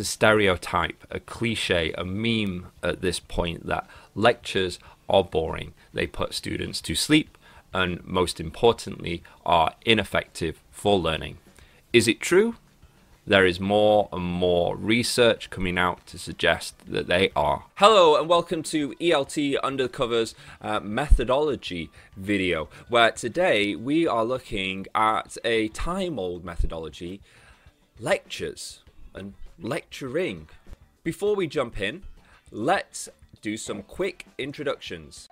a stereotype, a cliche, a meme at this point that lectures are boring. They put students to sleep and, most importantly, are ineffective for learning. Is it true? There is more and more research coming out to suggest that they are. Hello and welcome to ELT Undercover's methodology video, where today we are looking at a time-old methodology, lectures and lecturing. Before we jump in, let's do some quick introductions.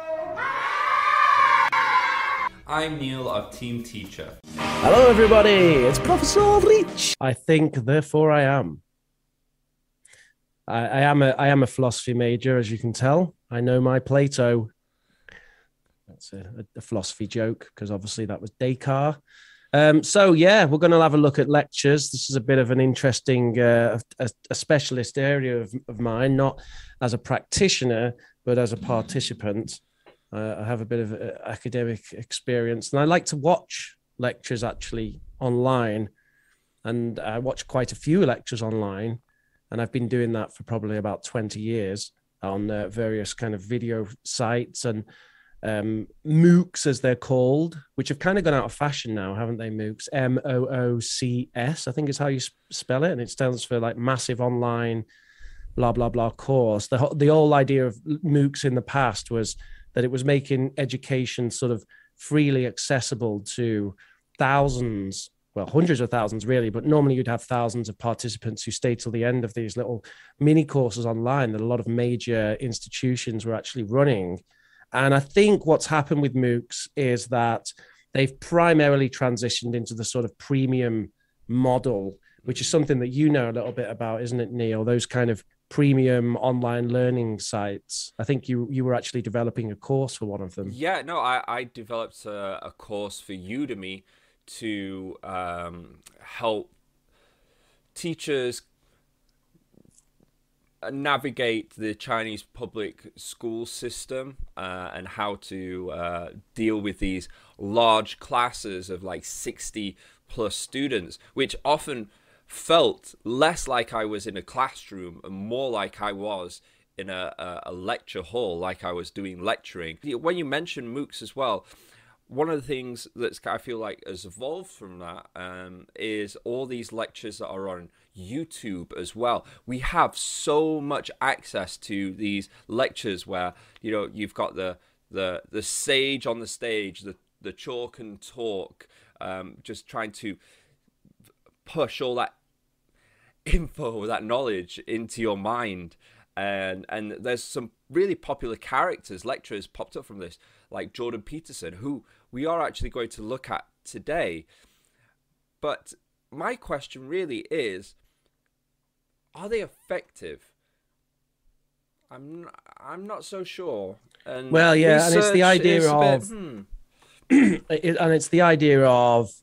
I'm Neil of Team Teacher. Hello everybody, it's Professor Reach. I think, therefore I am. I am a philosophy major, as you can tell. I know my Plato. That's a philosophy joke, because obviously that was Descartes. So yeah, we're going to have a look at lectures. This is a bit of an interesting, a specialist area of mine, not as a practitioner, but as a participant. I have a bit of academic experience, and I like to watch lectures actually online, and I watch quite a few lectures online, and I've been doing that for probably about 20 years on various kind of video sites and MOOCs, as they're called, which have kind of gone out of fashion now, haven't they? MOOCs, MOOCs, I think is how you spell it, and it stands for like massive online blah blah blah course. The whole idea of MOOCs in the past was that it was making education sort of freely accessible to thousands, well, hundreds of thousands really, but normally you'd have thousands of participants who stay till the end of these little mini courses online that a lot of major institutions were actually running. And I think what's happened with MOOCs is that they've primarily transitioned into the sort of premium model, which is something that you know a little bit about, isn't it, Neil? Those kind of premium online learning sites. I think you were actually developing a course for one of them. Yeah, no, I developed a course for Udemy to help teachers navigate the Chinese public school system and how to deal with these large classes of like 60 plus students, which often felt less like I was in a classroom and more like I was in a lecture hall, like I was doing lecturing. When you mention MOOCs as well, one of the things that I feel like has evolved from that is all these lectures that are on YouTube as well. We have so much access to these lectures where, you know, you've got the sage on the stage, the chalk and talk, just trying to push all that info, that knowledge into your mind. And there's some really popular characters, lecturers popped up from this, like Jordan Peterson, who we are actually going to look at today. But my question really is, are they effective? I'm not so sure. And well, yeah, and it's the idea of and it's the idea of,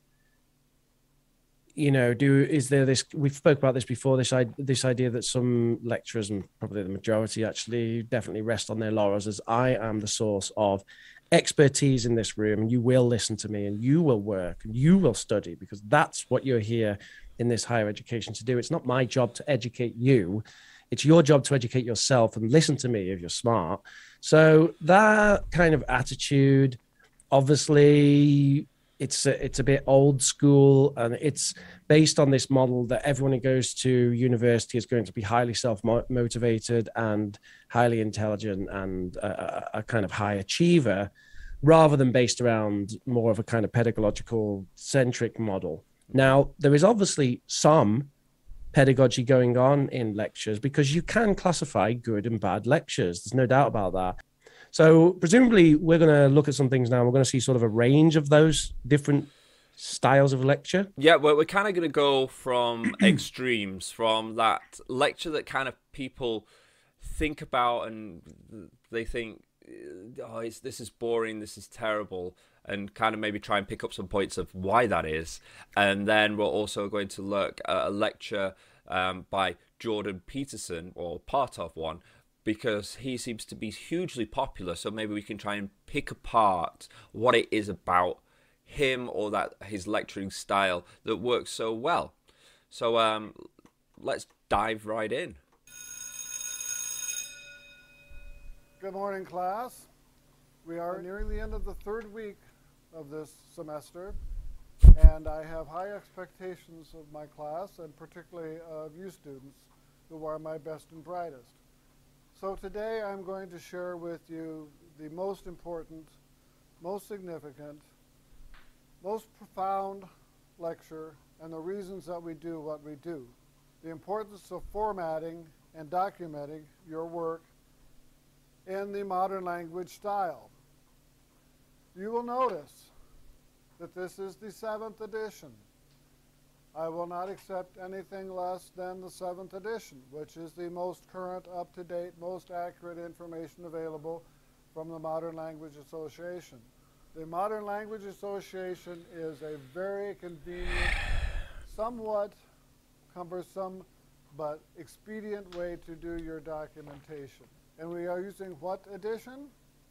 you know, is there this, we've spoke about this before, this idea that some lecturers, and probably the majority actually, definitely rest on their laurels as I am the source of expertise in this room, and you will listen to me and you will work and you will study, because that's what you're here in this higher education to do. It's not my job to educate you. It's your job to educate yourself and listen to me if you're smart. So that kind of attitude, obviously, it's a bit old school, and it's based on this model that everyone who goes to university is going to be highly self-motivated and highly intelligent and a kind of high achiever, rather than based around more of a kind of pedagogical centric model. Now, there is obviously some pedagogy going on in lectures, because you can classify good and bad lectures. There's no doubt about that. So presumably we're going to look at some things now. We're going to see sort of a range of those different styles of lecture. Yeah, well, we're kind of going to go from extremes, from that lecture that kind of people think about and they think, oh, this is boring, this is terrible, and kind of maybe try and pick up some points of why that is. And then we're also going to look at a lecture by Jordan Peterson, or part of one, because he seems to be hugely popular. So maybe we can try and pick apart what it is about him or that his lecturing style that works so well. So let's dive right in. Good morning, class. We are nearing the end of the third week of this semester, and I have high expectations of my class, and particularly of you students, who are my best and brightest. So today I'm going to share with you the most important, most significant, most profound lecture and the reasons that we do what we do. The importance of formatting and documenting your work in the modern language style. You will notice that this is the 7th edition. I will not accept anything less than the 7th edition, which is the most current, up-to-date, most accurate information available from the Modern Language Association. The Modern Language Association is a very convenient, somewhat cumbersome, but expedient way to do your documentation. And we are using what edition?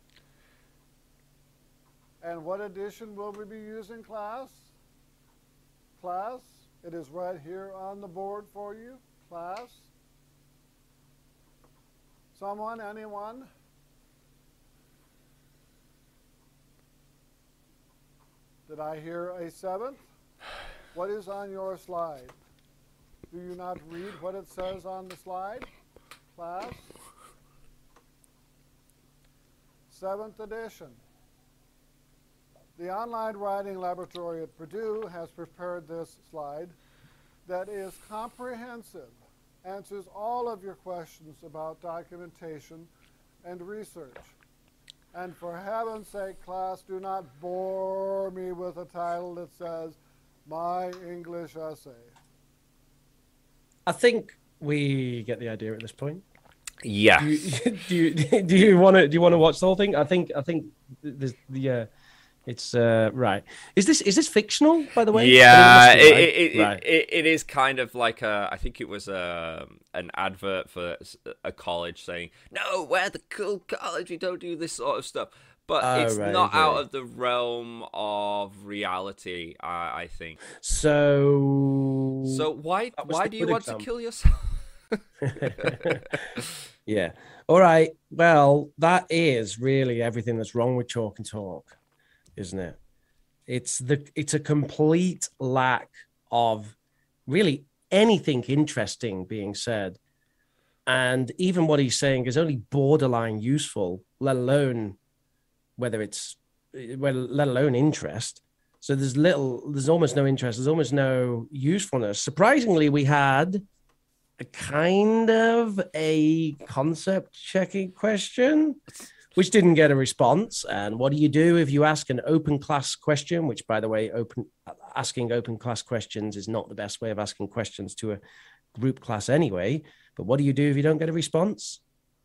And what edition will we be using, class? Class, it is right here on the board for you. Class? Someone, anyone? Did I hear a 7th? What is on your slide? Do you not read what it says on the slide? Class? 7th edition. The Online Writing Laboratory at Purdue has prepared this slide that is comprehensive, answers all of your questions about documentation and research. And for heaven's sake, class, do not bore me with a title that says, My English Essay. I think we get the idea at this point. Yeah. Do you want to watch the whole thing? I think there's the it's right. Is this fictional, by the way? Yeah, right? It is kind of like I think it was an advert for a college saying, "No, we're the cool college. We don't do this sort of stuff." But it's not out of the realm of reality, I think. So why do you want to kill yourself? Yeah. All right. Well, that is really everything that's wrong with Chalk and Talk, isn't it? It's a complete lack of really anything interesting being said. And even what he's saying is only borderline useful, let alone interest. So there's almost no interest. There's almost no usefulness. Surprisingly, we had a kind of a concept checking question, which didn't get a response. And what do you do if you ask an open class question, which, by the way, asking open class questions is not the best way of asking questions to a group class anyway. But what do you do if you don't get a response?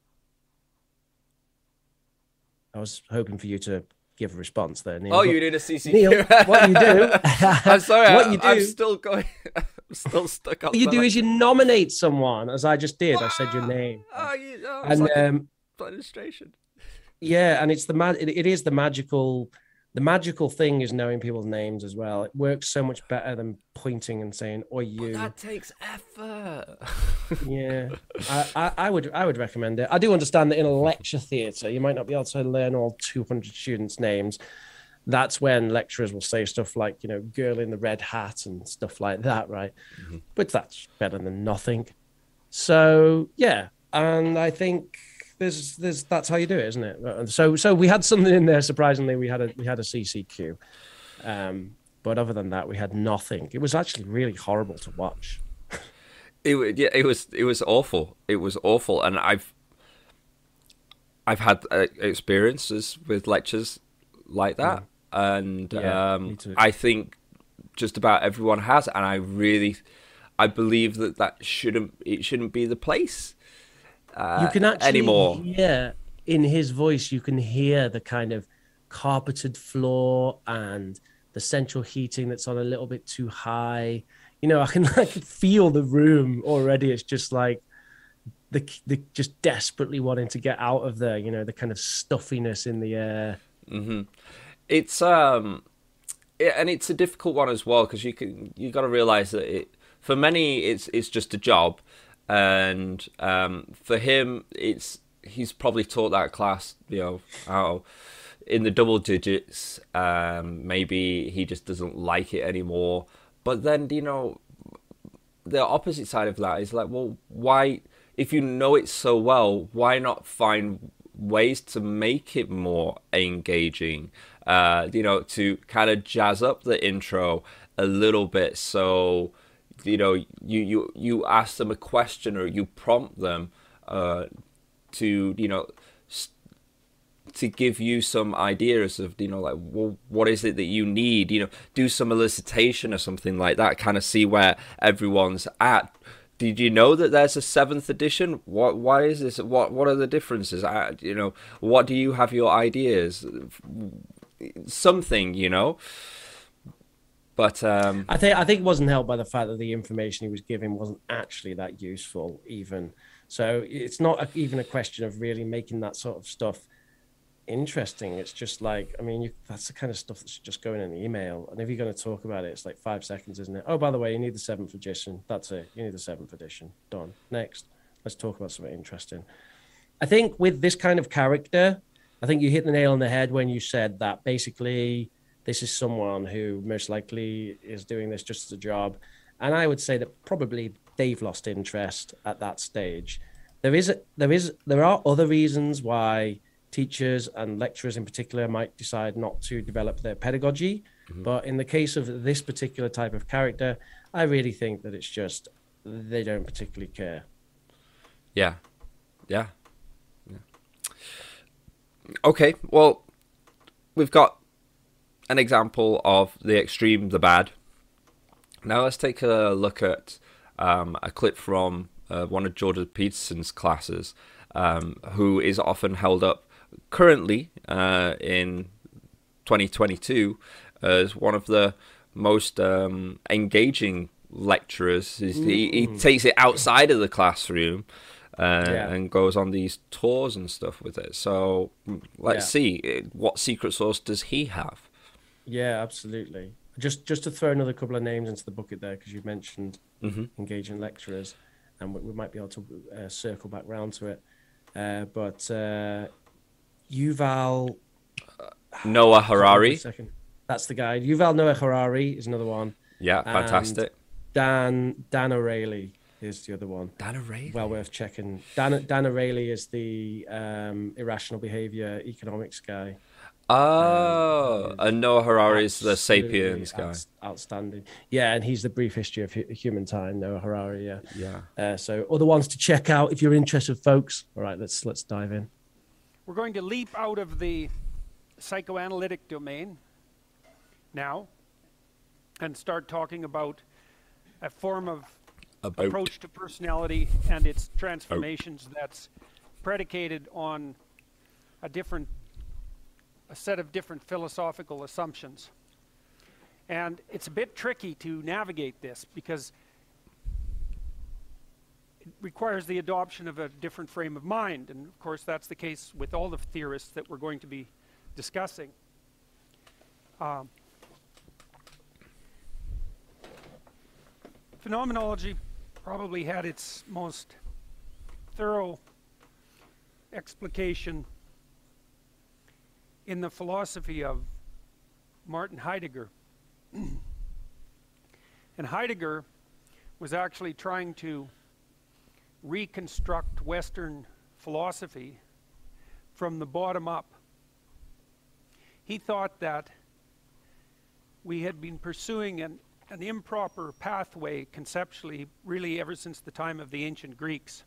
I was hoping for you to give a response there, Neil. Oh, you did a CCQ. Neil, what you do? I'm sorry. I'm still going. I'm still stuck up. What you do is you nominate someone, as I just did. I said your name. It's like an illustration. Yeah, and it's it is the magical thing is knowing people's names as well. It works so much better than pointing and saying "or you." But that takes effort. Yeah, I would recommend it. I do understand that in a lecture theatre, you might not be able to learn all 200 students' names. That's when lecturers will say stuff like, "girl in the red hat" and stuff like that, right? Mm-hmm. But that's better than nothing. So yeah, and I think that's how you do it, isn't it? So we had something in there. Surprisingly, we had a CCQ, but other than that, we had nothing. It was actually really horrible to watch. It was awful. It was awful, and I've had experiences with lectures like that, and I think just about everyone has, and I believe that shouldn't be the place. You can actually anymore. hear in his voice, you can hear the kind of carpeted floor and the central heating that's on a little bit too high. I can feel the room already. It's just like the just desperately wanting to get out of there. The kind of stuffiness in the air. Mm-hmm. It's and it's a difficult one as well, because you got to realize that for many it's just a job. and for him, he's probably taught that class, how in the double digits. Maybe he just doesn't like it anymore. But then, the opposite side of that is like, well, why, if you know it so well, why not find ways to make it more engaging? To kind of jazz up the intro a little bit, so you ask them a question, or you prompt them to give you some ideas of, like, well, what is it that you need? Do some elicitation or something like that, kind of see where everyone's at. Did you know that there's a 7th edition? Why is this? What are the differences? What do you have your ideas? Something, But I think it wasn't helped by the fact that the information he was giving wasn't actually that useful even. So it's not even a question of really making that sort of stuff interesting. It's just like, that's the kind of stuff that should just go in an email. And if you're going to talk about it, it's like 5 seconds, isn't it? Oh, by the way, you need the 7th edition. That's it. You need the 7th edition. Done. Next. Let's talk about something interesting. I think with this kind of character, I think you hit the nail on the head when you said that basically this is someone who most likely is doing this just as a job. And I would say that probably they've lost interest at that stage. There are other reasons why teachers and lecturers in particular might decide not to develop their pedagogy. Mm-hmm. But in the case of this particular type of character, I really think that it's just they don't particularly care. Yeah. Okay, well, we've got an example of the extreme, the bad. Now let's take a look at a clip from one of Jordan Peterson's classes, who is often held up currently in 2022 as one of the most engaging lecturers. He takes it outside of the classroom and goes on these tours and stuff with it. So let's see, what secret sauce does he have? Yeah, absolutely. Just to throw another couple of names into the bucket there, because you mentioned engaging lecturers, and we might be able to circle back round to it. But Yuval Noah Harari. That's the guy. Yuval Noah Harari is another one. Yeah, fantastic. Dan O'Reilly is the other one. Dan O'Reilly? Well worth checking. Dan O'Reilly is the irrational behavior economics guy. Oh, and Noah Harari is the Sapiens guy. Outstanding. Yeah, and he's the Brief History of Humankind, Noah Harari, Yeah. So other ones to check out if you're interested, folks. All right, let's dive in. We're going to leap out of the psychoanalytic domain now and start talking about a form of approach to personality and its transformations that's predicated on a set of different philosophical assumptions. And it's a bit tricky to navigate this because it requires the adoption of a different frame of mind. And of course, that's the case with all the theorists that we're going to be discussing. Phenomenology probably had its most thorough explication in the philosophy of Martin Heidegger. And Heidegger was actually trying to reconstruct Western philosophy from the bottom up. He thought that we had been pursuing an improper pathway conceptually really ever since the time of the ancient Greeks.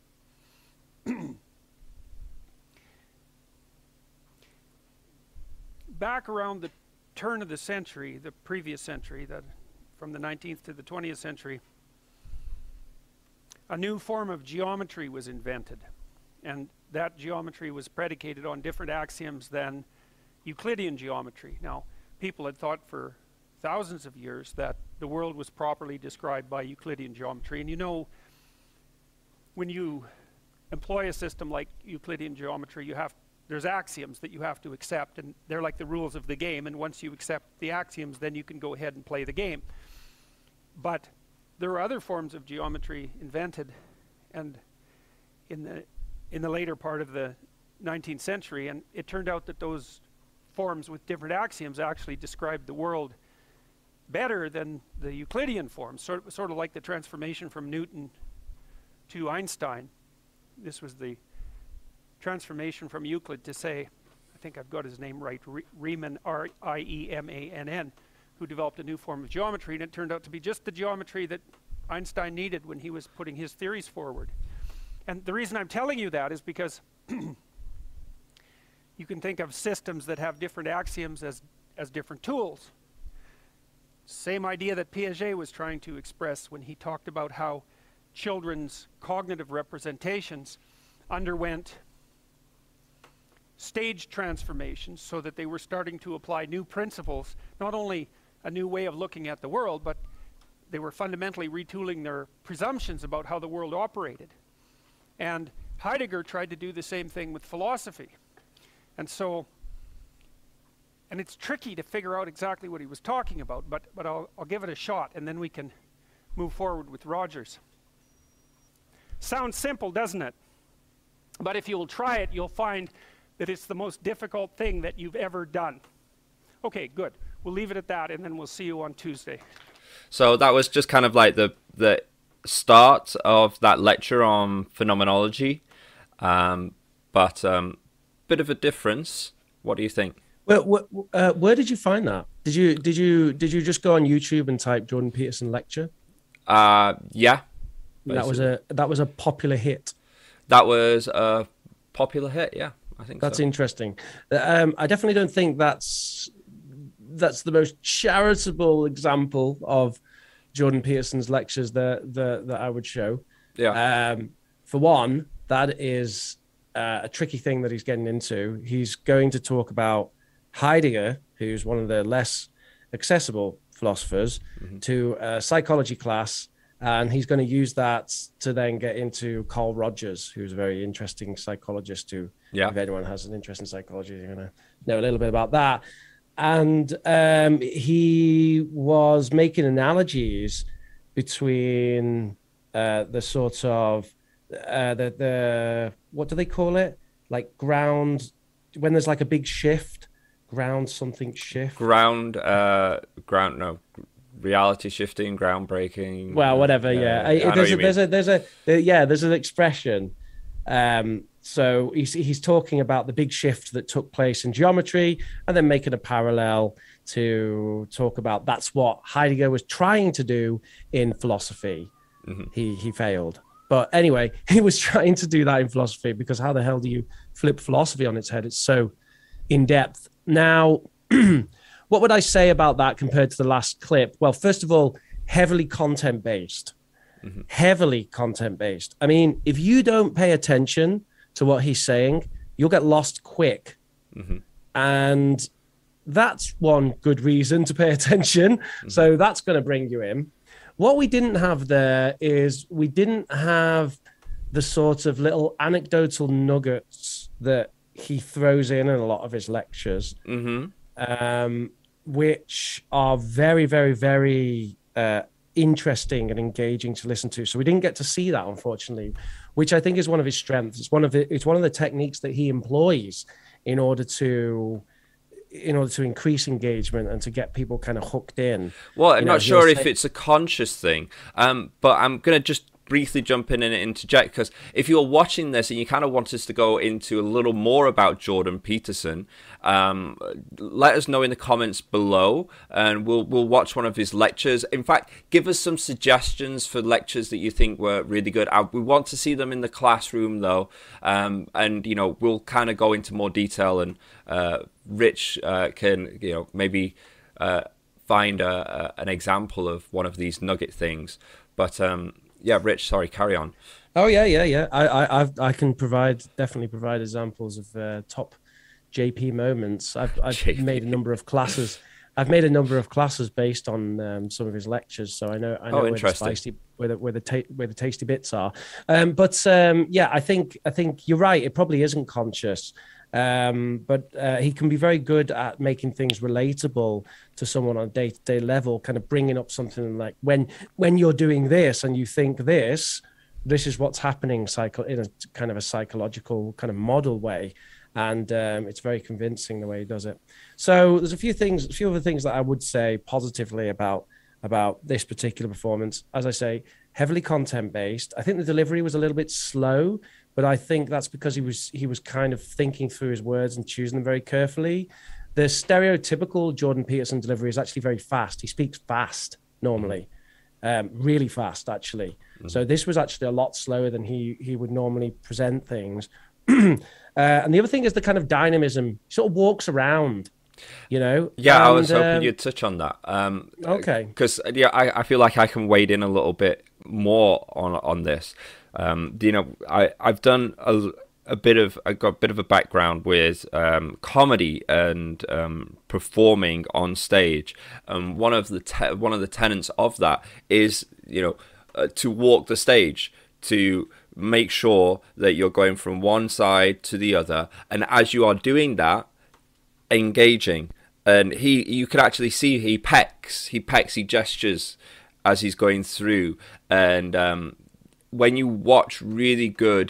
Back around the turn of the century, the previous century, from the 19th to the 20th century, a new form of geometry was invented. And that geometry was predicated on different axioms than Euclidean geometry. Now, people had thought for thousands of years that the world was properly described by Euclidean geometry. And when you employ a system like Euclidean geometry, there's axioms that you have to accept, and they're like the rules of the game, and once you accept the axioms, then you can go ahead and play the game. But there are other forms of geometry invented, and in the later part of the 19th century, and it turned out that those forms with different axioms actually described the world better than the Euclidean forms, sort of like the transformation from Newton to Einstein. This was the transformation from Euclid to, say, I think I've got his name right, Riemann, R-I-E-M-A-N-N, who developed a new form of geometry, and it turned out to be just the geometry that Einstein needed when he was putting his theories forward. And the reason I'm telling you that is because you can think of systems that have different axioms as different tools. Same idea that Piaget was trying to express when he talked about how children's cognitive representations underwent stage transformations so that they were starting to apply new principles, not only a new way of looking at the world, but they were fundamentally retooling their presumptions about how the world operated. And Heidegger tried to do the same thing with philosophy. And it's tricky to figure out exactly what he was talking about, but I'll give it a shot, and then we can move forward with Rogers. Sounds simple, doesn't it? But if you'll try it, you'll find that it's the most difficult thing that you've ever done. Okay, good. We'll leave it at that, and then we'll see you on Tuesday. So that was just kind of like the start of that lecture on phenomenology, but bit of a difference. What do you think? Well, where did you find that? Did you just go on YouTube and type Jordan Peterson lecture? Yeah. Basically. That was a popular hit. That was a popular hit. Yeah, I think that's so. Interesting. I definitely don't think that's the most charitable example of Jordan Peterson's lectures that I would show. Yeah. For one, that is a tricky thing that he's getting into. He's going to talk about Heidegger, who's one of the less accessible philosophers, to a psychology class, and he's going to use that to then get into Carl Rogers, who's a very interesting psychologist who, if anyone has an interest in psychology, you're going to know a little bit about that. And he was making analogies between the sort of the what do they call it? Like ground, when there's like a big shift, something shift. Reality shifting, groundbreaking. Well, whatever. There's an expression. So he's talking about the big shift that took place in geometry, and then making a parallel to talk about that's what Heidegger was trying to do in philosophy. He failed. But anyway, he was trying to do that in philosophy, because how the hell do you flip philosophy on its head? It's so in-depth. Now, what would I say about that compared to the last clip? Well, first of all, heavily content-based. Heavily content-based. I mean, if you don't pay attention to what he's saying, you'll get lost quick. And that's one good reason to pay attention. So that's going to bring you in. What we didn't have there is we didn't have the sort of little anecdotal nuggets that he throws in a lot of his lectures, which are very, very, very interesting and engaging to listen to. So we didn't get to see that, unfortunately, which I think is one of his strengths. It's one of the techniques that he employs in order to increase engagement and to get people kind of hooked in. Well, I'm not sure if it's a conscious thing, but I'm going to just briefly jump in and interject, because if you're watching this and you kind of want us to go into a little more about Jordan Peterson, let us know in the comments below, and we'll watch one of his lectures. In fact, give us some suggestions for lectures that you think were really good. We want to see them in the classroom, though, and we'll kind of go into more detail, and Rich can maybe find an example of one of these nugget things. But yeah, Rich, sorry, carry on. Oh yeah. I can definitely provide examples of top JP moments. I've made a number of classes. I've made a number of classes based on some of his lectures, so I know where the spicy, where the tasty bits are. Yeah, I think you're right. It probably isn't conscious. But he can be very good at making things relatable to someone on a day-to-day level, kind of bringing up something like when you're doing this and you think this, this is what's happening in a kind of a psychological kind of model way. And it's very convincing the way he does it. So there's a few other things that I would say positively about this particular performance. As I say, heavily content based. I think the delivery was a little bit slow, but I think that's because he was kind of thinking through his words and choosing them very carefully. The stereotypical Jordan Peterson delivery is actually very fast. He speaks fast normally, really fast actually. Mm-hmm. So this was actually a lot slower than he would normally present things. And the other thing is the kind of dynamism. He sort of walks around, you know. Yeah, I was hoping you'd touch on that. Okay. Because I feel like I can wade in a little bit more on this. You know, I've done I got a bit of a background with comedy and performing on stage. One of the tenets of that is, you know, to walk the stage, to make sure that you're going from one side to the other, and as you are doing that, engaging. And you can actually see he gestures as he's going through. And when you watch really good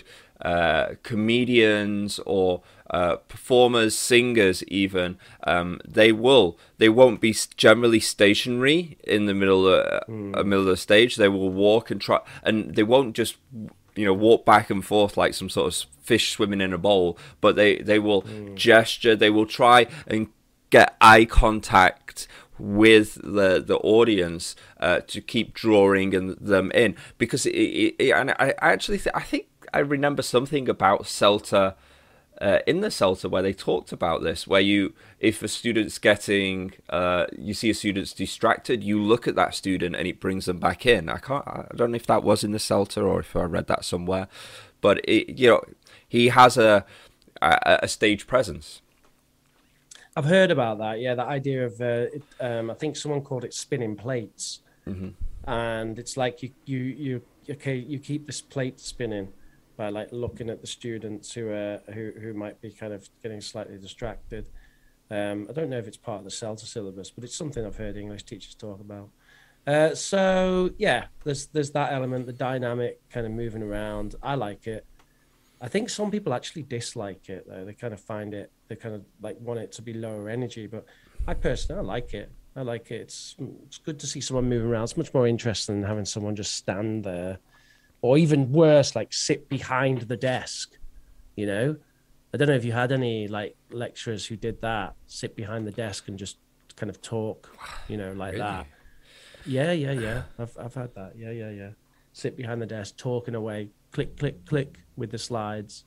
comedians or performers, singers even, they won't be generally stationary in the middle of the stage. They will walk and try, and they won't just, you know, walk back and forth like some sort of fish swimming in a bowl, but they will gesture. They will try and get eye contact with the audience to keep drawing them in, because and I think I remember something about CELTA in the CELTA where they talked about this, where if a student's getting you see a student's distracted, you look at that student and it brings them back in. I don't know if that was in the CELTA or if I read that somewhere, but you know, he has a stage presence. I've heard about that. Yeah, the idea of I think someone called it spinning plates, and it's like you keep this plate spinning by like looking at the students who might be kind of getting slightly distracted. I don't know if it's part of the CELTA syllabus, but it's something I've heard English teachers talk about. So yeah, there's that element, the dynamic kind of moving around. I like it. I think some people actually dislike it though. They kind of find it, they kind of like want it to be lower energy, but I personally like it. I like it. It's good to see someone moving around. It's much more interesting than having someone just stand there, or even worse, like sit behind the desk. You know, I don't know if you had any like lecturers who did that, sit behind the desk and just kind of talk, you know, like really? That. Yeah. I've had that. Yeah. Sit behind the desk, talking away, click, click, click with the slides.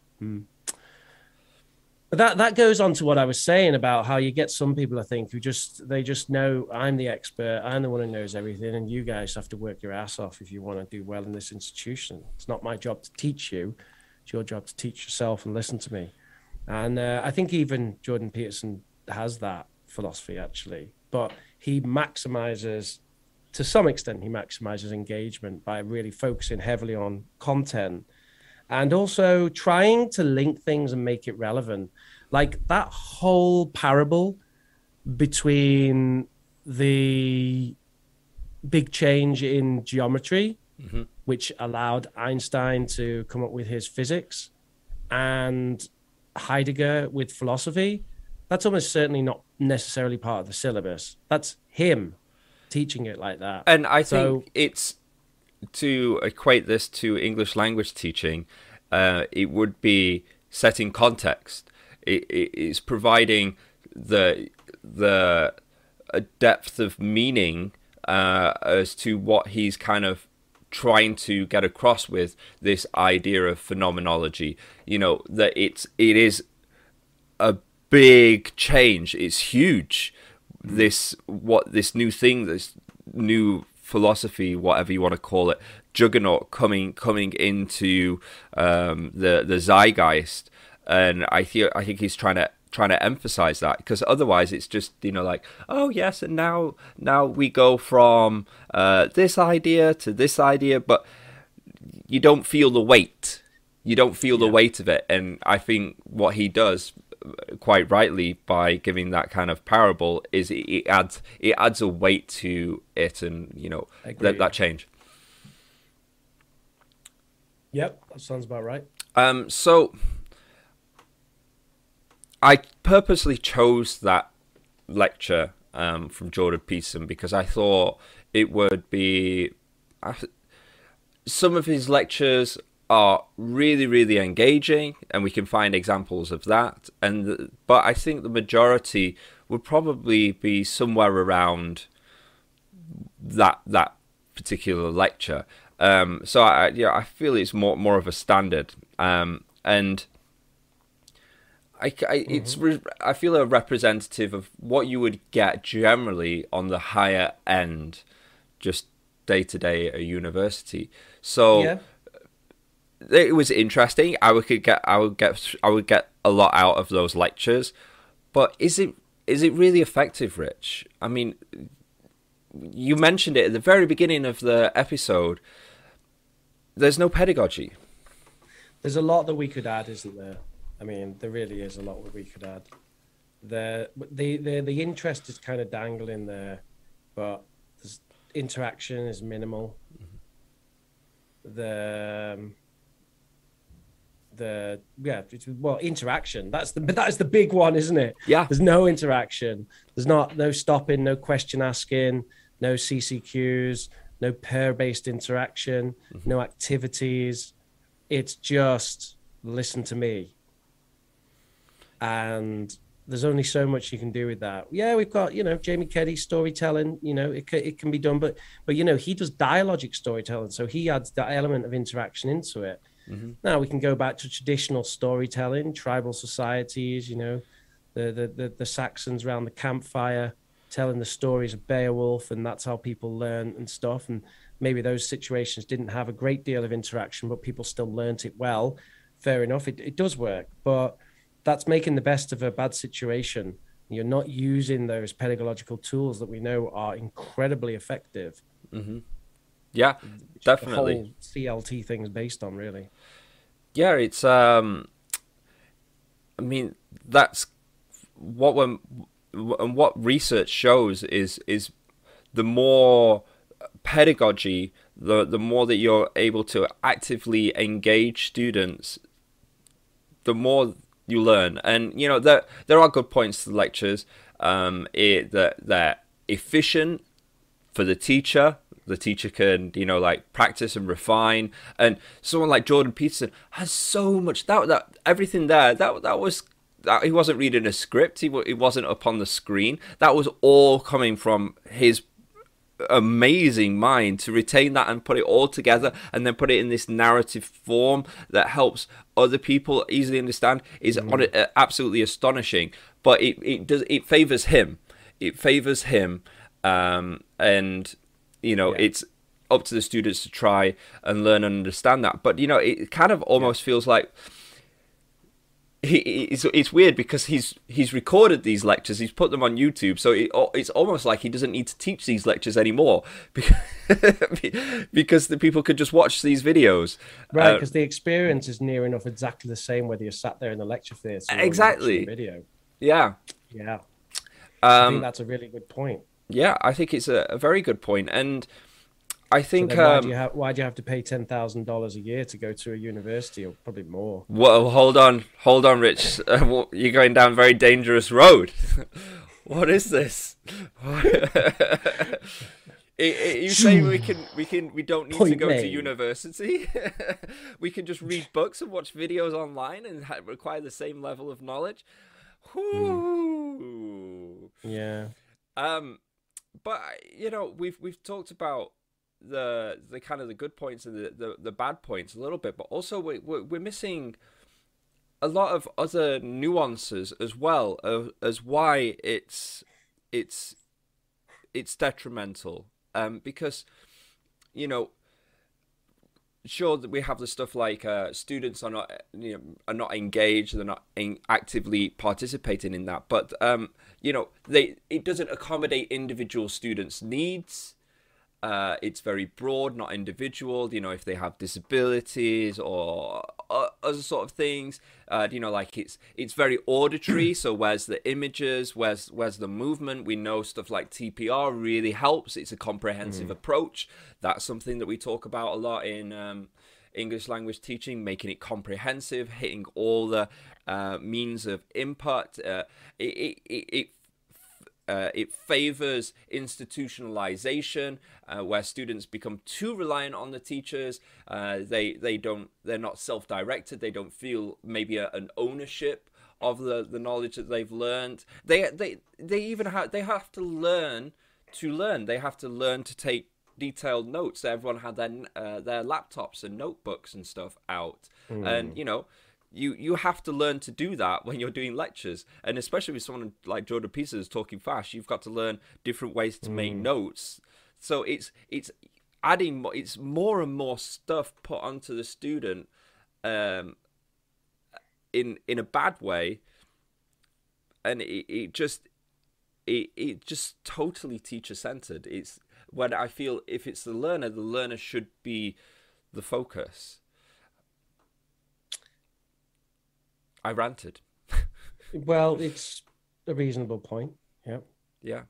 But that goes on to what I was saying about how you get some people, I think, who they just know I'm the expert, I'm the one who knows everything, and you guys have to work your ass off if you want to do well in this institution. It's not my job to teach you. It's your job to teach yourself and listen to me. And I think even Jordan Peterson has that philosophy, actually. But he maximizes, to some extent, he maximizes engagement by really focusing heavily on content and also trying to link things and make it relevant. Like that whole parable between the big change in geometry, which allowed Einstein to come up with his physics, and Heidegger with philosophy, that's almost certainly not necessarily part of the syllabus. That's him teaching it like that. And I think it's, to equate this to English language teaching, it would be setting context. It's providing the depth of meaning as to what he's kind of trying to get across with this idea of phenomenology. You know, that it is a big change. It's huge. This new thing, this new philosophy, whatever you want to call it, juggernaut coming into the zeitgeist, and I think he's trying to emphasize that, because otherwise it's just, you know, like, oh yes, and now we go from this idea to this idea, but you don't feel the weight. You don't feel the weight of it, and I think what he does, quite rightly, by giving that kind of parable, is it adds a weight to it, and you know, that change. Yep, that sounds about right. So I purposely chose that lecture from Jordan Peterson because I thought it would be. Some of his lectures are really, really engaging, and we can find examples of that. But I think the majority would probably be somewhere around that particular lecture. So I feel it's more of a standard, and I feel a representative of what you would get generally on the higher end, just day to day at a university. So Yeah. it was interesting. I would get a lot out of those lectures, but is it really effective, Rich? I mean, you mentioned it at the very beginning of the episode. There's no pedagogy. There's a lot that we could add, isn't there? I mean, there really is a lot that we could add. The interest is kind of dangling there, but interaction is minimal. Interaction. That's the big one, isn't it? Yeah. There's no interaction. There's no stopping, no question asking, no CCQs, no pair-based interaction, no activities. It's just listen to me. And there's only so much you can do with that. Yeah, we've got, Jamie Keddy storytelling, it can be done, but he does dialogic storytelling. So he adds that element of interaction into it. Mm-hmm. Now we can go back to traditional storytelling, tribal societies, the Saxons around the campfire, telling the stories of Beowulf, and that's how people learn and stuff. And maybe those situations didn't have a great deal of interaction, but people still learnt it well. Fair enough. It does work, but that's making the best of a bad situation. You're not using those pedagogical tools that we know are incredibly effective. Mm-hmm. Yeah, definitely. The whole CLT thing is based on, really. Yeah, it's. I mean, that's what research shows is the more pedagogy, the more that you're able to actively engage students, the more you learn. And there are good points to the lectures. They're efficient for the teacher. The teacher can practice and refine. And someone like Jordan Peterson has so much that everything there that was. He wasn't reading a script. He wasn't up on the screen. That was all coming from his amazing mind to retain that and put it all together and then put it in this narrative form that helps other people easily understand is absolutely astonishing. But it favors him. It favors him, and it's up to the students to try and learn and understand that. But it kind of almost feels like it's weird because he's recorded these lectures, he's put them on YouTube, so it's almost like he doesn't need to teach these lectures anymore because the people could just watch these videos, right? Because the experience is near enough exactly the same whether you're sat there in the lecture theatre or exactly video. Yeah. I think that's a really good point. Yeah, I think it's a very good point. And I think why do you have to pay $10,000 a year to go to a university, or probably more? Well, hold on, Rich. You're going down a very dangerous road. What is this? You say we don't need to go to university? We can just read books and watch videos online and require the same level of knowledge. Yeah. But we've talked about the kind of the good points and the bad points a little bit, but also we're missing a lot of other nuances as well as why it's detrimental, because sure that we have the stuff like students are not engaged, they're not actively participating in that, but it doesn't accommodate individual students' needs. It's very broad, not individual. If they have disabilities or other sort of things, it's very auditory. So where's the images? Where's the movement? We know stuff like TPR really helps. It's a comprehensive approach. That's something that we talk about a lot in English language teaching, making it comprehensive, hitting all the means of input. It favors institutionalization, where students become too reliant on the teachers. They're not self-directed. They don't feel maybe an ownership of the knowledge that they've learned. They have to learn to learn. They have to learn to take detailed notes. Everyone had their laptops and notebooks and stuff out, and you have to learn to do that when you're doing lectures, and especially with someone like Jordan Peterson is talking fast. You've got to learn different ways to make notes. So it's adding it's more and more stuff put onto the student, in a bad way, and it just totally teacher centered. It's when I feel if it's the learner should be the focus. I ranted. Well, it's a reasonable point. Yeah. Yeah.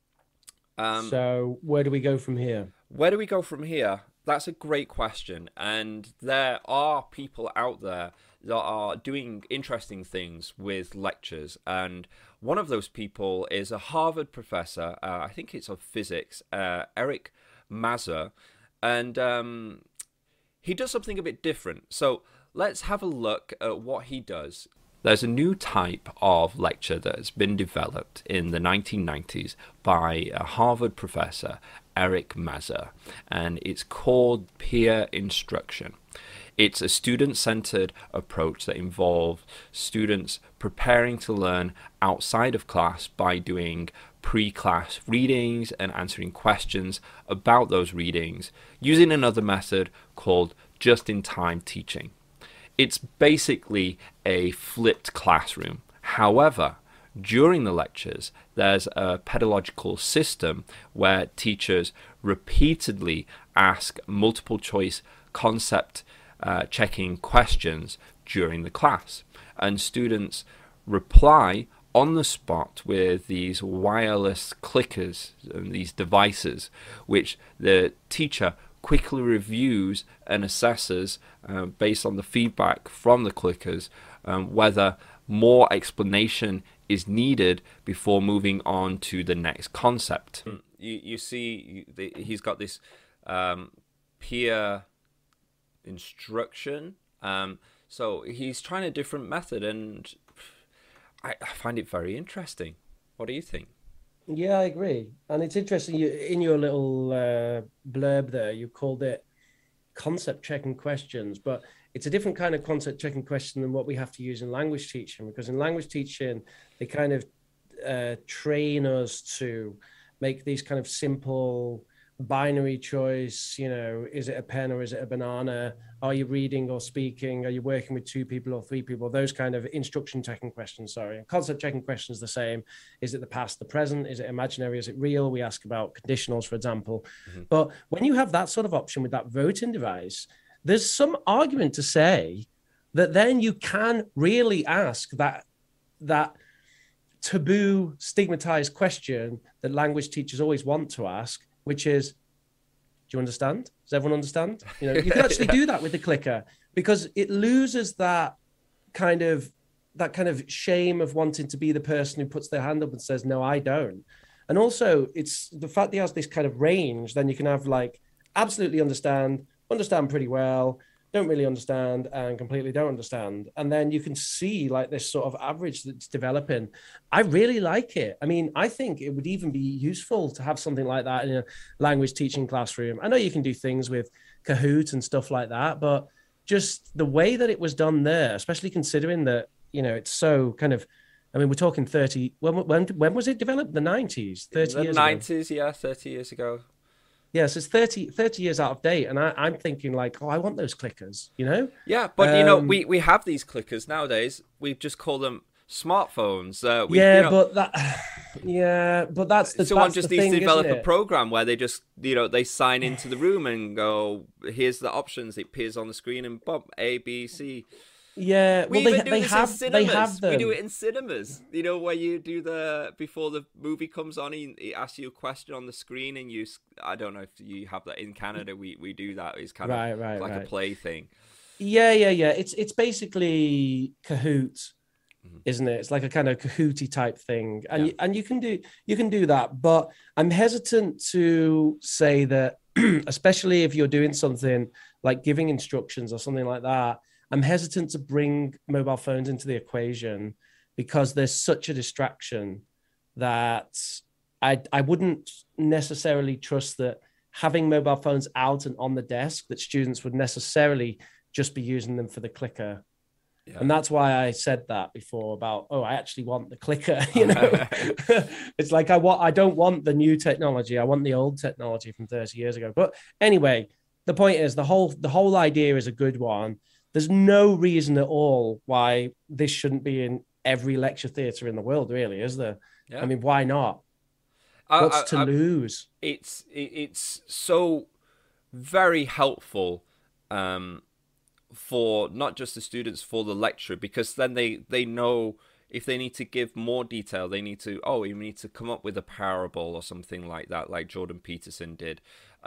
So where do we go from here? Where do we go from here? That's a great question. And there are people out there that are doing interesting things with lectures. And one of those people is a Harvard professor, I think it's of physics, Eric Mazur. And he does something a bit different. So let's have a look at what he does. There's a new type of lecture that has been developed in the 1990s by a Harvard professor, Eric Mazur, and it's called peer instruction. It's a student-centered approach that involves students preparing to learn outside of class by doing pre-class readings and answering questions about those readings using another method called just-in-time teaching. It's basically a flipped classroom. However, during the lectures, there's a pedagogical system where teachers repeatedly ask multiple choice concept checking questions during the class, and students reply on the spot with these wireless clickers and these devices, which the teacher quickly reviews and assesses based on the feedback from the clickers whether more explanation is needed before moving on to the next concept. You see, he's got this peer instruction. So he's trying a different method, and I find it very interesting. What do you think? Yeah, I agree. And it's interesting, in your little blurb there, you called it concept checking questions, but it's a different kind of concept checking question than what we have to use in language teaching, because in language teaching, they kind of train us to make these kind of simple binary choice, is it a pen or is it a banana? Are you reading or speaking? Are you working with 2 people or 3 people? Those kind of instruction checking questions, sorry. And concept checking questions the same. Is it the past, the present? Is it imaginary? Is it real? We ask about conditionals, for example. Mm-hmm. But when you have that sort of option with that voting device, there's some argument to say that then you can really ask that taboo, stigmatized question that language teachers always want to ask, which is, do you understand? Does everyone understand? You can actually do that with the clicker, because it loses that kind of shame of wanting to be the person who puts their hand up and says, no, I don't. And also it's the fact that he has this kind of range, then you can have like absolutely understand pretty well, don't really understand, and completely don't understand. And then you can see like this sort of average that's developing. I really like it. I mean, I think it would even be useful to have something like that in a language teaching classroom. I know you can do things with Kahoot and stuff like that, but just the way that it was done there, especially considering that, it's so kind of, I mean, we're talking 30, when was it developed? The 90s, 30 years ago. 90s, yeah, 30 years ago. Yes, it's 30 years out of date, and I'm thinking like, I want those clickers, Yeah, but we have these clickers nowadays. We just call them smartphones. But that's the someone that's just the needs thing, to develop isn't a it? program where they just they sign into the room and go, here's the options. It appears on the screen and boom, A, B, C. Yeah, well, We even do they this have in cinemas. they have them. We do it in cinemas. You know, where you do before the movie comes on, he asks you a question on the screen, and I don't know if you have that in Canada. We do that. It's kind of like a play thing. Yeah. It's basically Kahoot, isn't it? It's like a kind of Kahooty type thing, and you can do that. But I'm hesitant to say that, especially if you're doing something like giving instructions or something like that. I'm hesitant to bring mobile phones into the equation because there's such a distraction that I wouldn't necessarily trust that having mobile phones out and on the desk, that students would necessarily just be using them for the clicker. Yeah. And that's why I said that before about, I actually want the clicker, you know. It's like I don't want the new technology. I want the old technology from 30 years ago. But anyway, the point is the whole idea is a good one. There's no reason at all why this shouldn't be in every lecture theatre in the world, really, is there? Yeah. I mean, why not? What's to lose? It's so very helpful for not just the students, for the lecturer, because then they know if they need to give more detail, they need to, you need to come up with a parable or something like that, like Jordan Peterson did.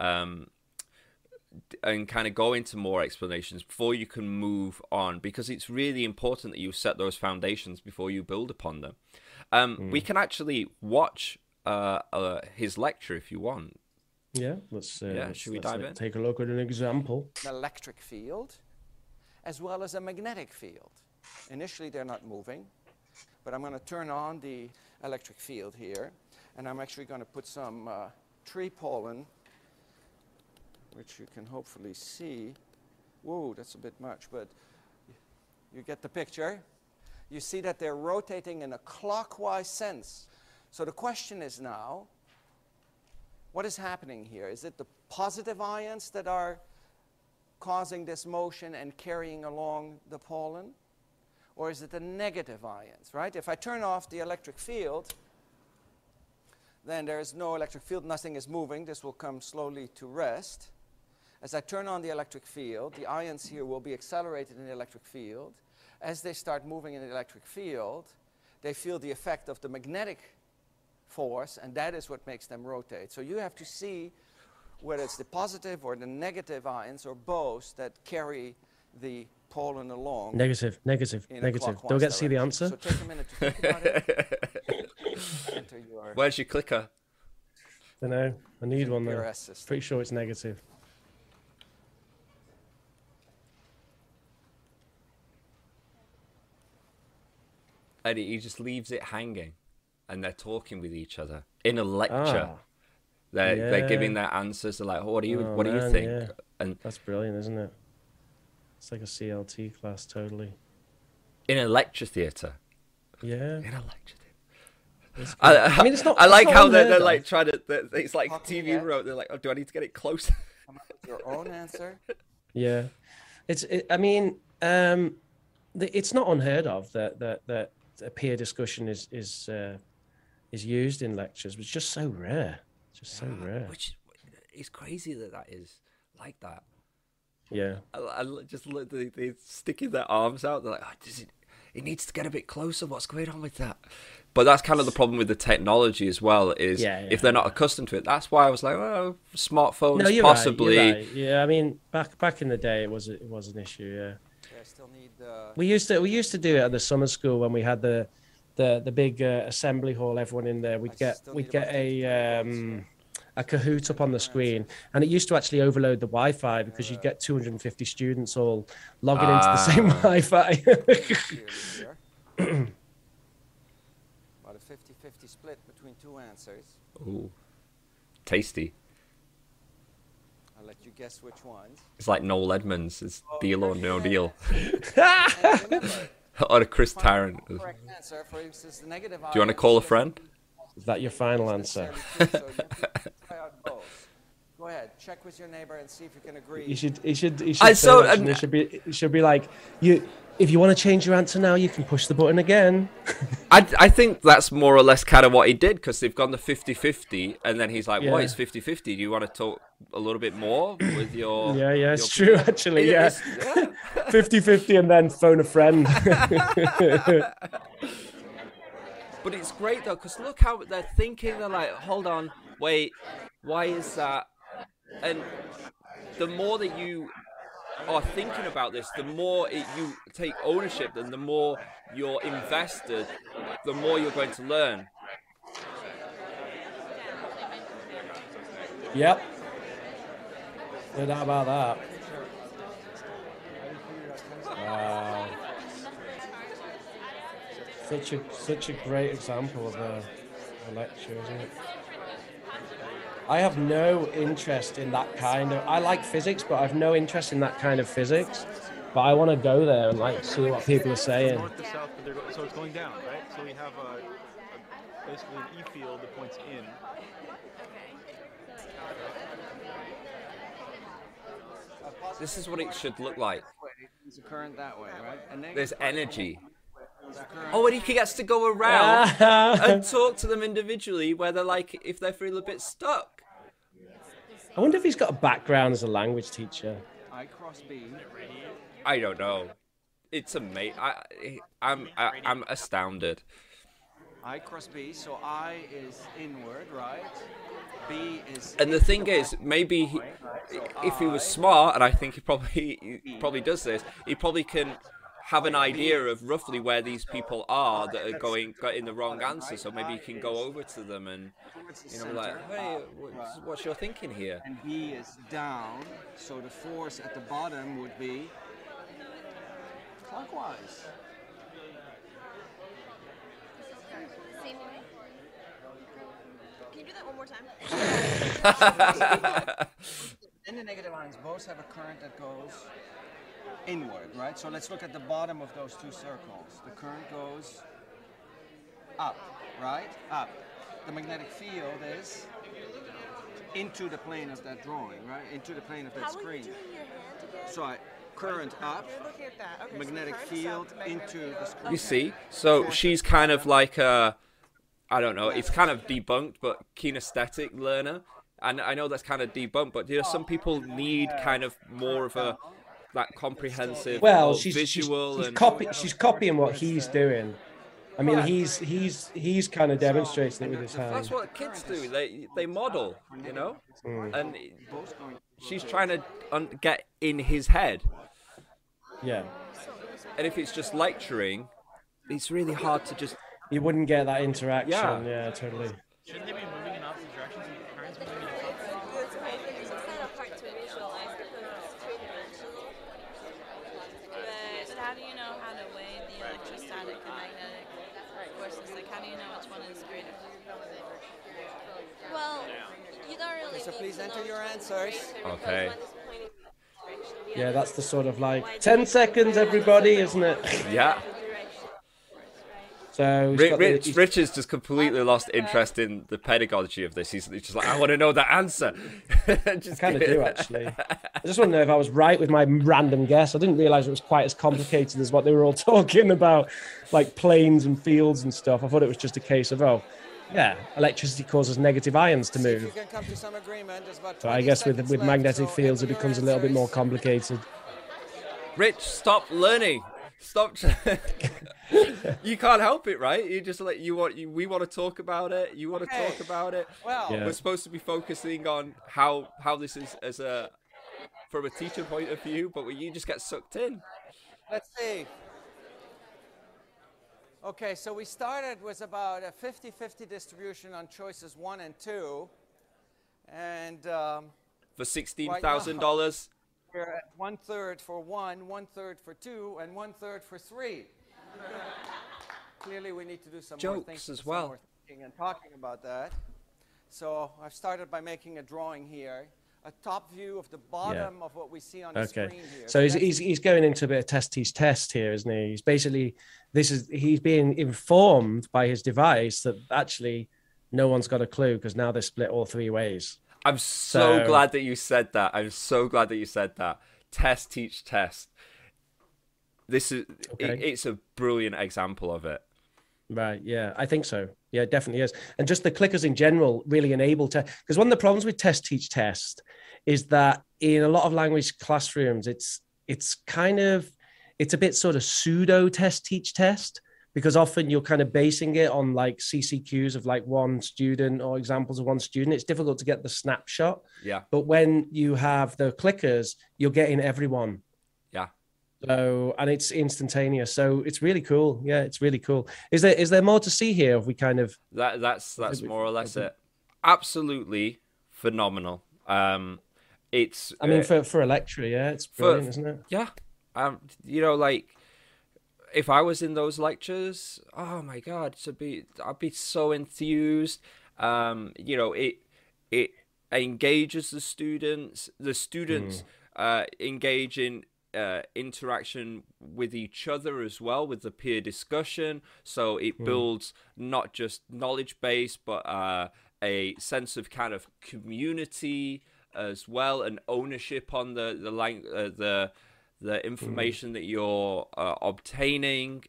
And kind of go into more explanations before you can move on, because it's really important that you set those foundations before you build upon them. We can actually watch his lecture if you want. Yeah, should we dive in? Take a look at an example. An electric field as well as a magnetic field. Initially they're not moving, but I'm going to turn on the electric field here, and I'm actually going to put some tree pollen, which you can hopefully see. Whoa, that's a bit much, but you get the picture. You see that they're rotating in a clockwise sense. So the question is now, what is happening here? Is it the positive ions that are causing this motion and carrying along the pollen? Or is it the negative ions, right? If I turn off the electric field, then there is no electric field, nothing is moving. This will come slowly to rest. As I turn on the electric field, the ions here will be accelerated in the electric field. As they start moving in the electric field, they feel the effect of the magnetic force, and that is what makes them rotate. So you have to see whether it's the positive or the negative ions or both that carry the pollen along. Negative. Don't get to see the answer. So take a minute to think about it. Where's your clicker? I don't know. I need one there. Pretty sure it's negative. And he just leaves it hanging, and they're talking with each other in a lecture. They're giving their answers. They're like, what do you think? Yeah. And that's brilliant, isn't it? It's like a CLT class, totally. In a lecture theatre. Yeah. In a lecture theatre. I mean, it's not. I like how they're like trying to. It's like TV remote. They're like, do I need to get it closer? Your own answer. Yeah, I mean, it's not unheard of that a peer discussion is used in lectures, but it's just so rare. So rare. Which is crazy that is like that. Yeah. I just look, they're sticking their arms out. They're like, it needs to get a bit closer. What's going on with that? But that's kind of the problem with the technology as well, is if they're not accustomed to it. That's why I was like, smartphones, you're possibly. Right, you're right. Yeah, I mean, back in the day, it was an issue. Yeah. I still need. We used to do it at the summer school when we had the big assembly hall. Everyone in there. We'd get a Kahoot up on the screen, and it used to actually overload the Wi-Fi because you'd get 250 students all logging into the same Wi-Fi. About a 50-50 split between two answers. Ooh, tasty. I'll let you guess which ones. It's like Noel Edmonds. It's deal or no deal. Or a Chris Tarrant. Correct answer, for instance, the negative. Do you want to call a friend? Is that your final answer? Go ahead, check with your neighbor and see if you can agree. You should say so, that, and it should be like, if you want to change your answer now, you can push the button again. I think that's more or less kind of what he did, because they've gone the 50-50, and then he's like, Yeah. well, it's 50-50. Do you want to talk a little bit more with your... Yeah, it's true, actually, yeah. Yeah. 50-50 and then phone a friend. But it's great, though, because look how they're thinking. They're like, hold on, wait, why is that? And the more that you are thinking about this, the more you take ownership, and the more you're invested, the more you're going to learn. Yep. No doubt about that. Wow. Such a great example of a lecture, isn't it? I have no interest in that kind of... I like physics, but I have no interest in that kind of physics. But I want to go there and like see what people are saying. North to south, but so it's going down, right? So we have basically an E field that points in. This is what it should look like. There's a current that way, right? There's energy. Oh, and he gets to go around and talk to them individually, where they're like, if they feel a bit stuck. I wonder if he's got a background as a language teacher. I cross B. I don't know. It's amazing. I'm astounded. I cross B, so I is inward, right? B is... And the thing is, maybe if he was smart, and I think he probably does this, he probably can have an idea of roughly where these people are that are getting the wrong answer. So maybe you can go over to them and, be like, hey, what's your thinking here? And B is down, so the force at the bottom would be clockwise. Same way. Can you do that one more time? And the negative ions both have a current that goes inward, right? So let's look at the bottom of those two circles. The current goes up, right? Up. The magnetic field is into the plane of that drawing, right? Into the plane of that How screen. are you doing your hand again? So current up, You're looking at that. Okay, magnetic so field current's up, magnetic into field. the screen. You see? So she's kind of like a, I don't know, it's kind of debunked, but kinesthetic learner. And I know that's kind of debunked, but some people need kind of more of a that comprehensive, Well, visual she's copying what he's doing. I mean, he's kind of demonstrating it with his hand. That's what kids do. They model, and she's trying to get in his head. Yeah. And if it's just lecturing, it's really hard to just... You wouldn't get that interaction. Yeah. Yeah, totally. Shouldn't they be moving in opposite directions and the currents moving in opposite? It's kind of hard to visualize because it's three-dimensional. But how do you know how to weigh the electrostatic and magnetic forces? Like, how do you know which one is greater? Well, you don't really So need please to enter know your which answers. direction, because Okay. one is pointing in one direction, the Yeah, other that's the is sort of like pointing 10 in seconds, the everybody, other isn't it? Yeah. direction. So he's got the- Rich has just completely lost interest in the pedagogy of this. He's just like, I want to know the answer. I kind of do, actually. I just want to know if I was right with my random guess. I didn't realize it was quite as complicated as what they were all talking about, like planes and fields and stuff. I thought it was just a case of, electricity causes negative ions to See if you move. can come to some agreement. There's about So I 20 guess with seconds left, magnetic so fields, it enter your becomes a little bit more answers. complicated. Rich, stop learning. Stop. You can't help it, right? You just like we want to talk about it. You want to Okay. talk about it. Well, Yeah. We're supposed to be focusing on how this is from a teacher point of view, but you just get sucked in. let's see. Okay, so we started with about a 50-50 distribution on choices 1 and 2. And For $16,000. we're at 1/3 for 1, 1/3 for 2, and 1/3 for 3. Clearly, we need to do some more Jokes thinking, as some well. more thinking and talking about that. So I've started by making a drawing here, a top view of the bottom of what we see on the Okay. screen here. So that's- he's going into a bit of test here, isn't he? He's basically he's being informed by his device that actually no one's got a clue because now they're split all three ways. I'm so glad that you said that. I'm so glad that you said that. Test, teach, test. This is it's a brilliant example of it. Right. Yeah, I think so. Yeah, it definitely is. And just the clickers in general really enable to, because one of the problems with test, teach, test is that in a lot of language classrooms, it's a bit sort of pseudo test, teach, test, because often you're kind of basing it on like CCQs of like one student or examples of one student. It's difficult to get the snapshot. Yeah. But when you have the clickers, you're getting everyone. Yeah. So, and it's instantaneous. So it's really cool. Yeah, it's really cool. Is there more to see here? If we kind of that's more or less it. Absolutely phenomenal. It's I mean for a lecturer, yeah, it's brilliant, isn't it? Yeah. You know, like if I was in those lectures, oh my God, I'd be so enthused. You know, it engages the students. The students engage in interaction with each other as well, with the peer discussion. So it builds not just knowledge base, but a sense of kind of community as well, and ownership on the information that you're obtaining.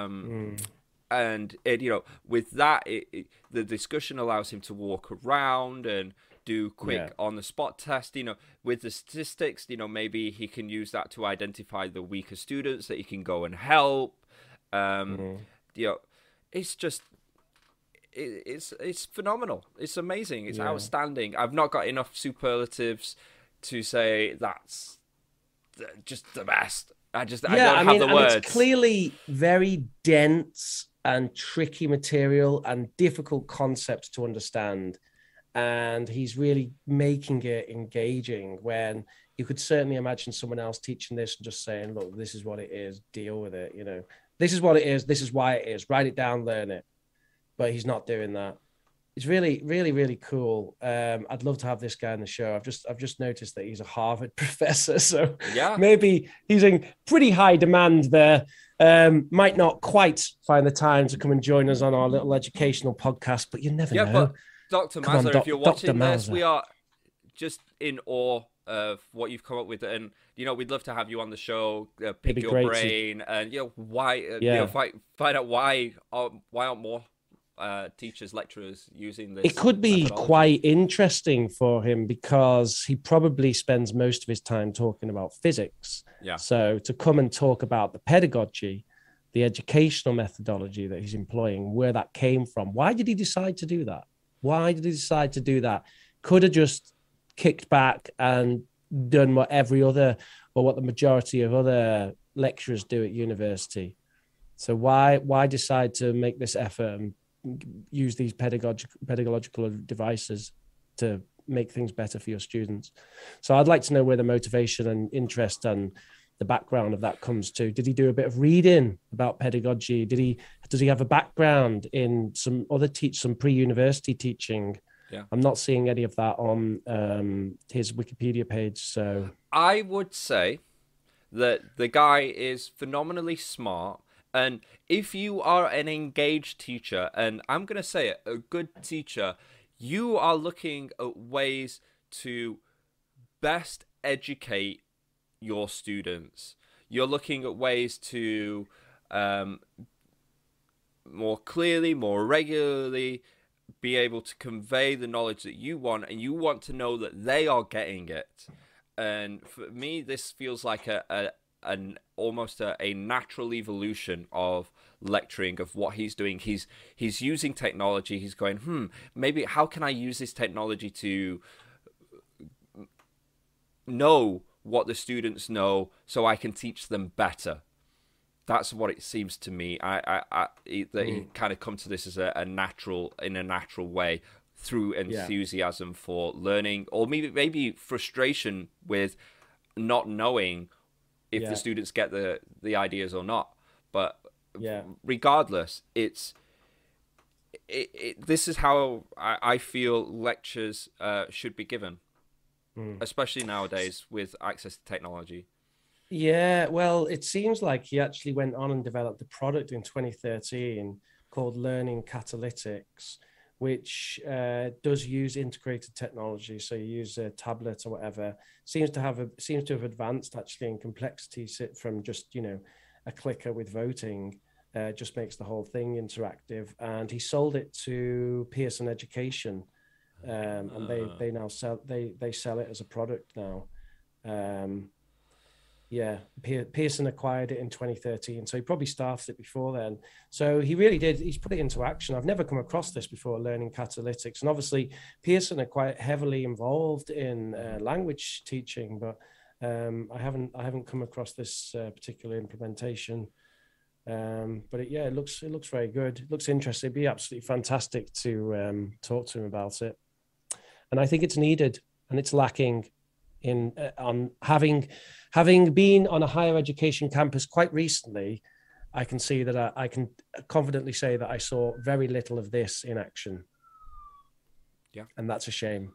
And it, you know, with that, the discussion allows him to walk around and do quick on the spot test. You know, with the statistics, you know, maybe he can use that to identify the weaker students that he can go and help. You know, it's just it's phenomenal. It's amazing. It's outstanding. I've not got enough superlatives to say that's just the best. I don't have the words. It's clearly very dense and tricky material and difficult concepts to understand. And he's really making it engaging, when you could certainly imagine someone else teaching this and just saying, look, this is what it is, deal with it. You know, this is what it is. This is why it is. Write it down, learn it. But he's not doing that. It's really, really, really cool. I'd love to have this guy on the show. I've just noticed that he's a Harvard professor, so maybe he's in pretty high demand there. Might not quite find the time to come and join us on our little educational podcast, but you never know. But Dr. Mazza, if you're watching this, we are just in awe of what you've come up with, and you know, we'd love to have you on the show, pick your brain, and you know why, you know, find out why aren't more teachers, lecturers using this. It could be quite interesting for him, because he probably spends most of his time talking about physics. Yeah. So to come and talk about the pedagogy, the educational methodology that he's employing, where that came from. Why did he decide to do that? Could have just kicked back and done what the majority of other lecturers do at university. So why decide to make this effort and use these pedagogical devices to make things better for your students? So I'd like to know where the motivation and interest and the background of that comes to. Did he do a bit of reading about pedagogy? Does he have a background in some pre-university teaching? Yeah. I'm not seeing any of that on his Wikipedia page. So I would say that the guy is phenomenally smart. And if you are an engaged teacher, and I'm going to say it, a good teacher, you are looking at ways to best educate your students. You're looking at ways to more clearly, more regularly be able to convey the knowledge that you want, and you want to know that they are getting it. And for me, this feels like almost a natural evolution of lecturing, of what he's doing. He's using technology. He's going, maybe how can I use this technology to know what the students know so I can teach them better. That's what it seems to me. That he kind of come to this as a natural way, through enthusiasm for learning, or maybe frustration with not knowing if the students get the ideas or not. But regardless, this is how I feel lectures should be given, especially nowadays with access to technology. Yeah, well, it seems like he actually went on and developed a product in 2013 called Learning Catalytics, which does use integrated technology. So you use a tablet or whatever. Seems to have advanced actually in complexity from just, you know, a clicker with voting. Just makes the whole thing interactive. And he sold it to Pearson Education, and they now sell it as a product now. Pearson acquired it in 2013, so he probably started it before then. So he really did. He's put it into action. I've never come across this before, learning catalytics, and obviously Pearson are quite heavily involved in language teaching, but I haven't come across this particular implementation. But it looks very good. It looks interesting. It'd be absolutely fantastic to talk to him about it, and I think it's needed and it's lacking in on having been on a higher education campus quite recently. I can see that I can confidently say that I saw very little of this in action. Yeah, and that's a shame.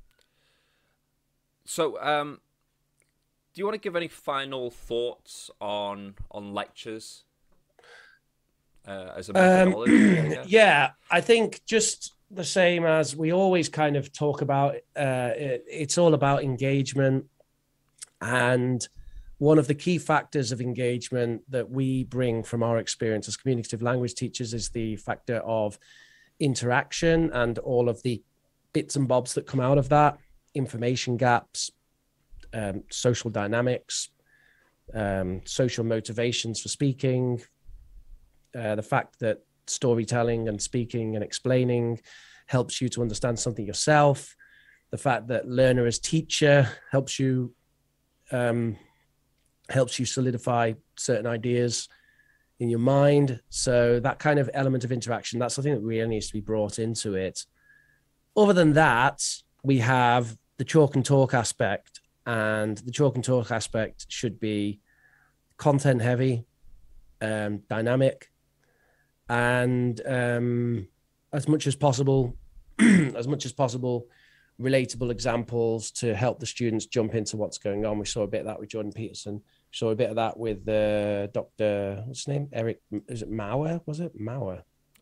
So, do you want to give any final thoughts on lectures as a methodology? Yeah, I think just the same as we always kind of talk about, it's all about engagement. And one of the key factors of engagement that we bring from our experience as communicative language teachers is the factor of interaction and all of the bits and bobs that come out of that, information gaps, social dynamics, social motivations for speaking, the fact that storytelling and speaking and explaining helps you to understand something yourself, the fact that learner as teacher helps you solidify certain ideas in your mind. So that kind of element of interaction, that's something that really needs to be brought into it. Other than that, we have the chalk and talk aspect, and the chalk and talk aspect should be content heavy, dynamic, and as much as possible, relatable examples to help the students jump into what's going on. We saw a bit of that with Jordan Peterson. We saw a bit of that with Dr. What's his name? Eric, is it Mauer? Was it Mauer?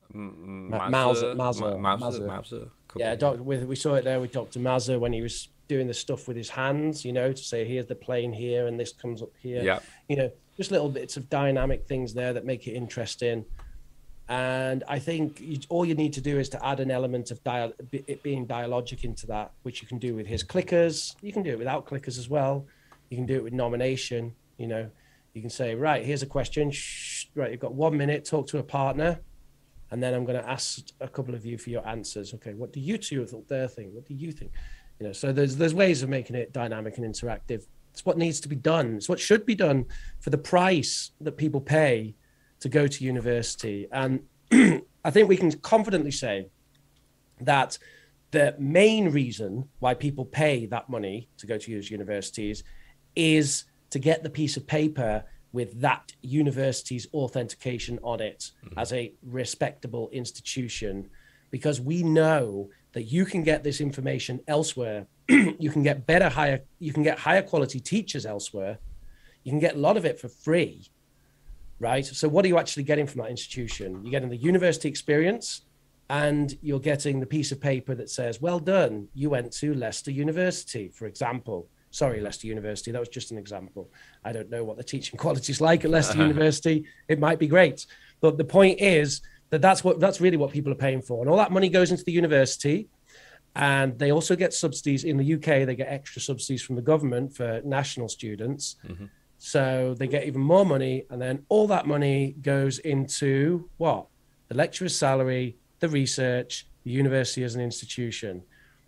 Mauser. Yeah, we saw it there with Dr. Mazza when he was doing the stuff with his hands, you know, to say, here's the plane here and this comes up here. Yeah. You know, just little bits of dynamic things there that make it interesting. And I think all you need to do is to add an element of it being dialogic into that, which you can do with his clickers. You can do it without clickers as well. You can do it with nomination. You know, you can say, right, here's a question. Shh, right, you've got 1 minute, talk to a partner. And then I'm going to ask a couple of you for your answers. Okay, what do you two think their thing? What do you think? You know, so there's ways of making it dynamic and interactive. It's what needs to be done. It's what should be done for the price that people pay to go to university. And I think we can confidently say that the main reason why people pay that money to go to universities is to get the piece of paper with that university's authentication on it as a respectable institution, because we know that you can get this information elsewhere. You can get higher quality teachers elsewhere. You can get a lot of it for free. Right. So what are you actually getting from that institution? You're getting the university experience, and you're getting the piece of paper that says, well done, you went to Leicester University, for example. Sorry, Leicester University. That was just an example. I don't know what the teaching quality is like at Leicester University. It might be great. But the point is that that's really what people are paying for. And all that money goes into the university. And they also get subsidies in the UK. They get extra subsidies from the government for national students. Mm-hmm. So they get even more money, and then all that money goes into what? The lecturer's salary, the research, the university as an institution.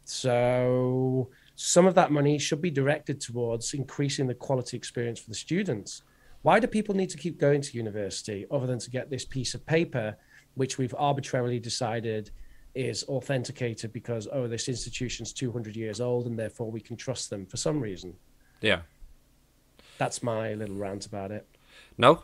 So some of that money should be directed towards increasing the quality experience for the students. Why do people need to keep going to university other than to get this piece of paper, which we've arbitrarily decided is authenticated because, this institution's 200 years old and therefore we can trust them for some reason? Yeah. That's my little rant about it. No.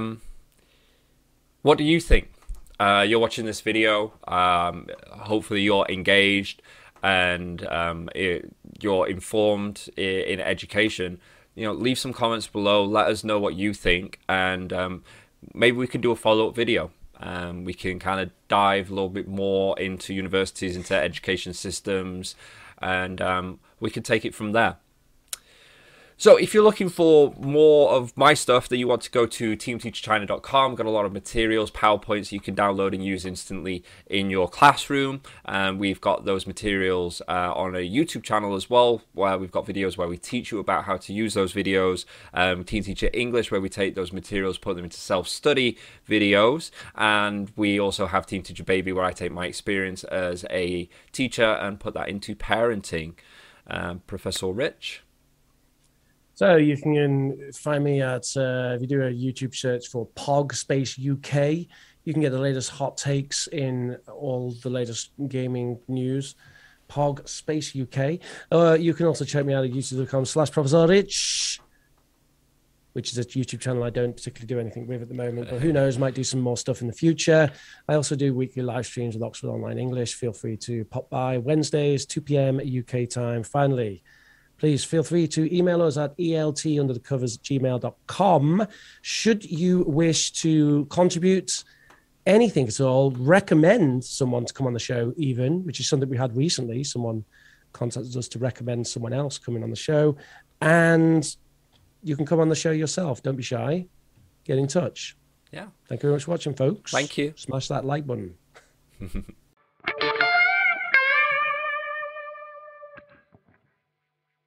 What do you think? You're watching this video. Hopefully you're engaged and you're informed in education. You know, leave some comments below. Let us know what you think, and maybe we can do a follow-up video We can kind of dive a little bit more into universities, into education systems, and we can take it from there. So if you're looking for more of my stuff, then you want to go to teamteachchina.com. We've got a lot of materials, PowerPoints you can download and use instantly in your classroom. And we've got those materials on a YouTube channel as well, where we've got videos where we teach you about how to use those videos. Team Teacher English, where we take those materials, put them into self-study videos. And we also have Team Teacher Baby, where I take my experience as a teacher and put that into parenting. Professor Rich? So you can find me at, if you do a YouTube search for POG Space UK, you can get the latest hot takes in all the latest gaming news. POG Space UK. You can also check me out at youtube.com/Professor Rich, which is a YouTube channel I don't particularly do anything with at the moment, but who knows, might do some more stuff in the future. I also do weekly live streams with Oxford Online English. Feel free to pop by Wednesdays, 2 p.m. UK time. Finally, please feel free to email us at eltunderthecovers@gmail.com. Should you wish to contribute anything at all, recommend someone to come on the show even, which is something we had recently. Someone contacted us to recommend someone else coming on the show. And you can come on the show yourself. Don't be shy. Get in touch. Yeah. Thank you very much for watching, folks. Thank you. Smash that like button.